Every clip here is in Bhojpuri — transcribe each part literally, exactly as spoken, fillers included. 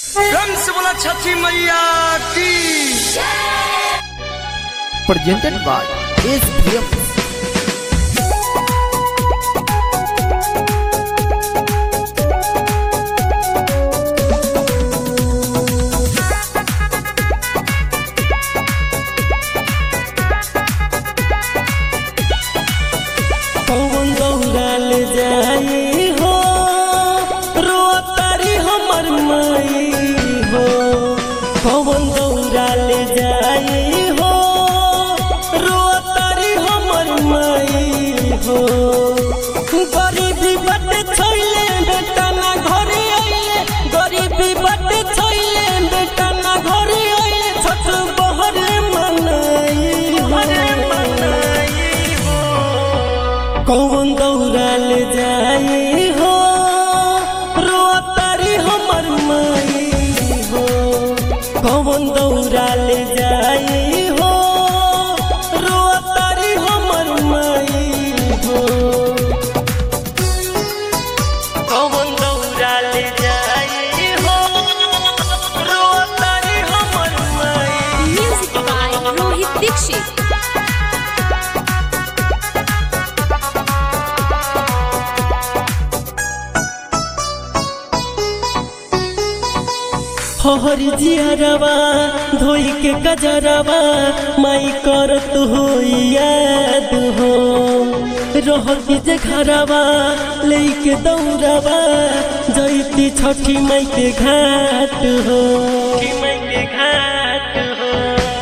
रंग से बोला छठी मैया की। Presented by S B M. कौन दौड़ाल जाई हो रोतारी हमर माई हो। कौन दौड़ाल जाई हो रोतारी हमर माई हो। गरीबी बटे छोइले बेटा ना घरे आइले, गरीबी बटे छोइले बेटा ना घरे आइले। छठ बहरे मनाई हो। कौन दौड़ाल जाई हो रोतारी हमर माई हो। कौन दौड़ाल जाई हो रोतारी हमर माई हो। कौन दौड़ाल जाई हो रोतारी हमर माई। Music by Rohit Dixit. हरी जियरवा धोई के गजरवा माई करत हो याद हो। रहती जे घरवा लेके दौड़वा जैती छठी माई के घाट हो। माई के घाट हो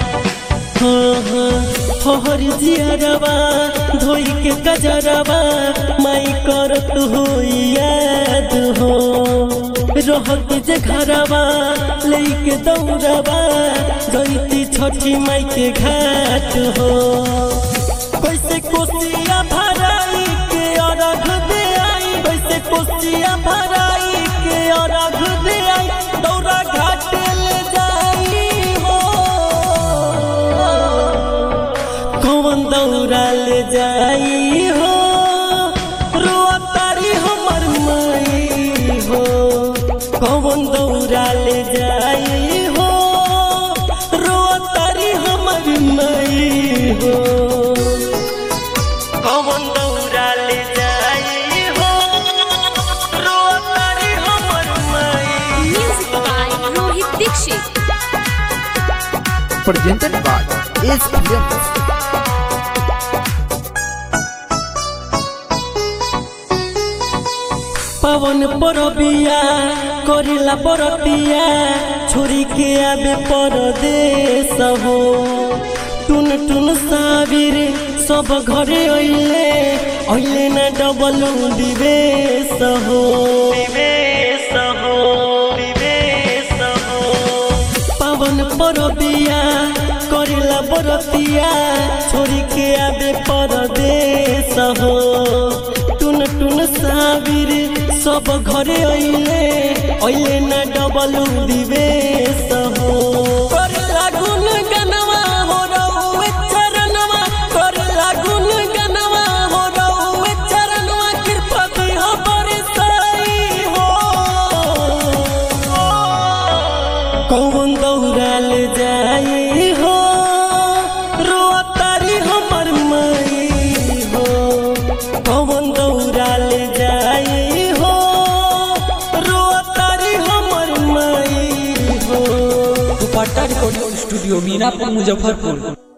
हाँ हरी जियरवा धोई के गजरवा माई करत हो याद हो। रहती जे घरवा लेके दौड़वा जैती छठी माई के घाट हो। कैसे कोसिया भराई के अर्घ दे आई, कैसे कोसिया भराई के अर्घ दे आई। दौड़ा घाट ले जाई हो। कौन दौड़ा ले जाई हो रोतारी हमर माई हो। कौन दौड़ाल जाई हो रोतारी हमर माई हो। कौन दौड़ाल जाई हो रोतारी हमर माई। Music by Rohit Dixit. Presented by S B M. पवन परबिया करिला परतिया छोरी के आबे परदेश हो। टुन टुन साबिर सब घरे अइले अइले ना डबल दिवेश हो। दिवेश हो दिवेश हो पवन परबिया करिला परतिया छोरी के आबे परदेश हो। टुन टुन साबिर सब घरे अइले अइले ना डबल दिवेश हो। कर लागुन गनवा हो रहुए चरणवा, कर लागुन गनवा हो रहुए चरणवा। कृपा दिह बरसाई हो। कौन दौड़ाल जाई हो रोतारी हमर माई हो। कौन दौड़ाल जाई हो रोतारी हमर माई हो। दुपट्टा रिकॉर्डिंग स्टूडियो मीनापुर मुजफ्फरपुर।